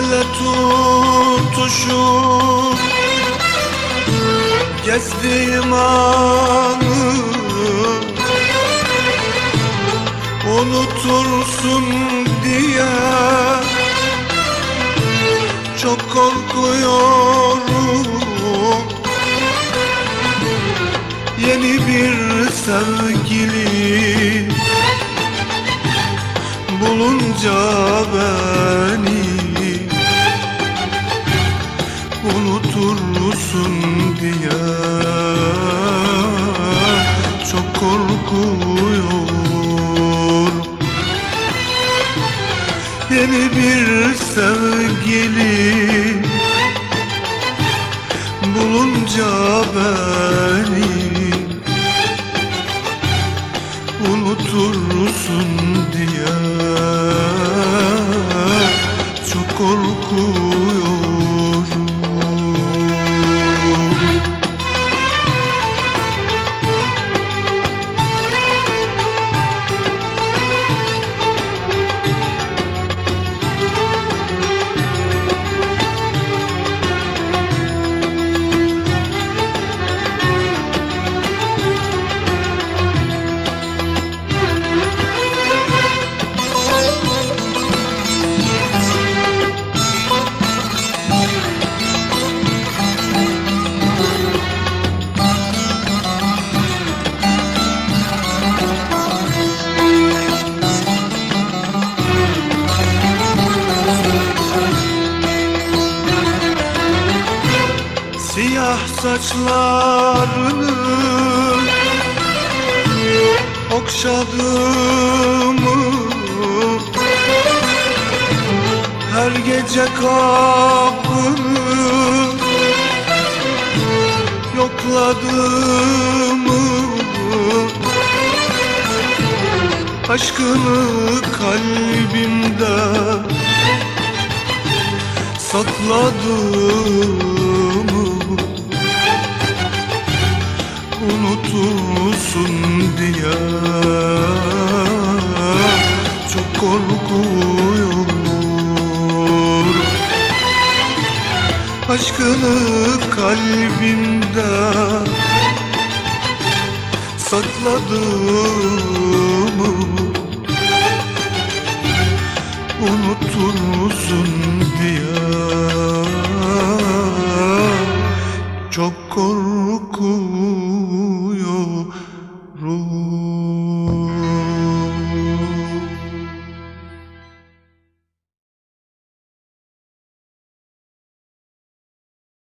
Elle tutuşup gezdiğim anı unutursun diye çok korkuyorum. Yeni bir sevgili bulunca beni unutursun diye çok korkuyorum. Yeni bir sevgili bulunca beni unutursun diye çok korkuyorum. Siyah saçlarını okşadığımı, her gece kapını yokladığımı, aşkını kalbimde sakladığımı unutursun diye çok korkuyorum. Aşkını kalbimde sakladığımı unutursun diye çok korkuyorum.